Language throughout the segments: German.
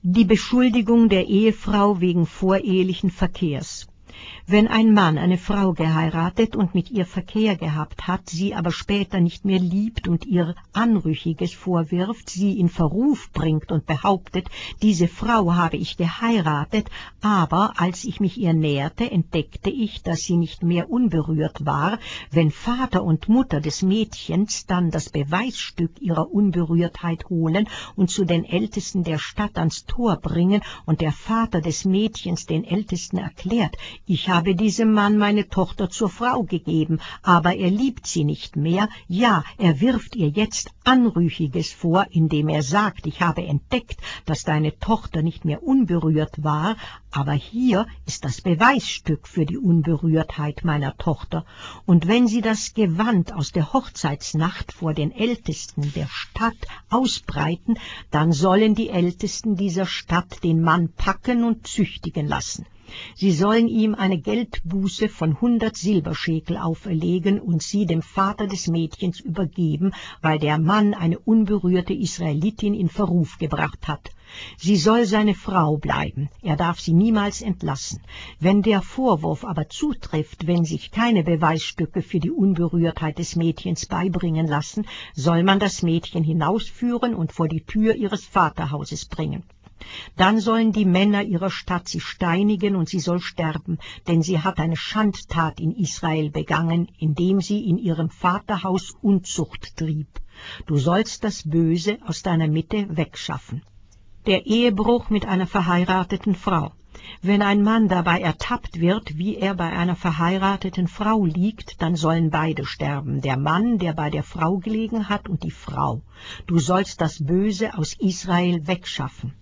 Die Beschuldigung der Ehefrau wegen vorehelichen Verkehrs. Wenn ein Mann eine Frau geheiratet und mit ihr Verkehr gehabt hat, sie aber später nicht mehr liebt und ihr Anrüchiges vorwirft, sie in Verruf bringt und behauptet, diese Frau habe ich geheiratet, aber als ich mich ihr näherte, entdeckte ich, dass sie nicht mehr unberührt war, wenn Vater und Mutter des Mädchens dann das Beweisstück ihrer Unberührtheit holen und zu den Ältesten der Stadt ans Tor bringen und der Vater des Mädchens den Ältesten erklärt, ich habe diesem Mann meine Tochter zur Frau gegeben, aber er liebt sie nicht mehr. Ja, er wirft ihr jetzt Anrüchiges vor, indem er sagt, ich habe entdeckt, dass deine Tochter nicht mehr unberührt war, aber hier ist das Beweisstück für die Unberührtheit meiner Tochter. Und wenn sie das Gewand aus der Hochzeitsnacht vor den Ältesten der Stadt ausbreiten, dann sollen die Ältesten dieser Stadt den Mann packen und züchtigen lassen. Sie sollen ihm eine Geldbuße von 100 Silberschekel auferlegen und sie dem Vater des Mädchens übergeben, weil der Mann eine unberührte Israelitin in Verruf gebracht hat. Sie soll seine Frau bleiben, er darf sie niemals entlassen. Wenn der Vorwurf aber zutrifft, wenn sich keine Beweisstücke für die Unberührtheit des Mädchens beibringen lassen, soll man das Mädchen hinausführen und vor die Tür ihres Vaterhauses bringen. Dann sollen die Männer ihrer Stadt sie steinigen und sie soll sterben, denn sie hat eine Schandtat in Israel begangen, indem sie in ihrem Vaterhaus Unzucht trieb. Du sollst das Böse aus deiner Mitte wegschaffen. Der Ehebruch mit einer verheirateten Frau. Wenn ein Mann dabei ertappt wird, wie er bei einer verheirateten Frau liegt, dann sollen beide sterben, der Mann, der bei der Frau gelegen hat, und die Frau. Du sollst das Böse aus Israel wegschaffen.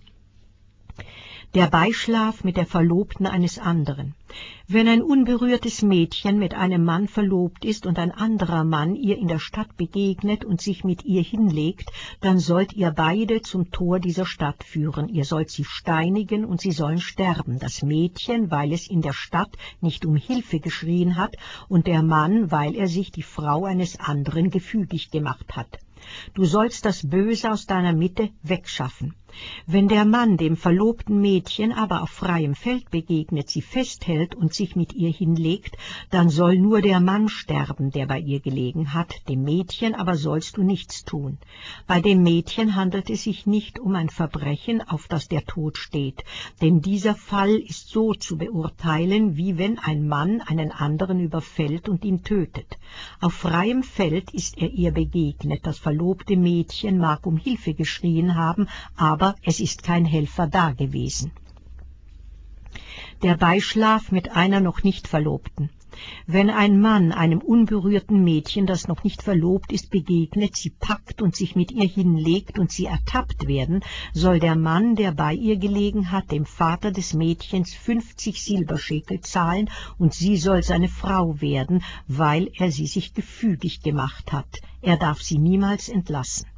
Der Beischlaf mit der Verlobten eines anderen. Wenn ein unberührtes Mädchen mit einem Mann verlobt ist und ein anderer Mann ihr in der Stadt begegnet und sich mit ihr hinlegt, dann sollt ihr beide zum Tor dieser Stadt führen. Ihr sollt sie steinigen und sie sollen sterben, das Mädchen, weil es in der Stadt nicht um Hilfe geschrien hat, und der Mann, weil er sich die Frau eines anderen gefügig gemacht hat. Du sollst das Böse aus deiner Mitte wegschaffen. Wenn der Mann dem verlobten Mädchen aber auf freiem Feld begegnet, sie festhält und sich mit ihr hinlegt, dann soll nur der Mann sterben, der bei ihr gelegen hat, dem Mädchen aber sollst du nichts tun. Bei dem Mädchen handelt es sich nicht um ein Verbrechen, auf das der Tod steht, denn dieser Fall ist so zu beurteilen, wie wenn ein Mann einen anderen überfällt und ihn tötet. Auf freiem Feld ist er ihr begegnet, das verlobte Mädchen mag um Hilfe geschrien haben, aber es ist kein Helfer da gewesen. Der Beischlaf mit einer noch nicht Verlobten. Wenn ein Mann einem unberührten Mädchen, das noch nicht verlobt ist, begegnet, sie packt und sich mit ihr hinlegt und sie ertappt werden, soll der Mann, der bei ihr gelegen hat, dem Vater des Mädchens 50 Silberschekel zahlen, und sie soll seine Frau werden, weil er sie sich gefügig gemacht hat. Er darf sie niemals entlassen.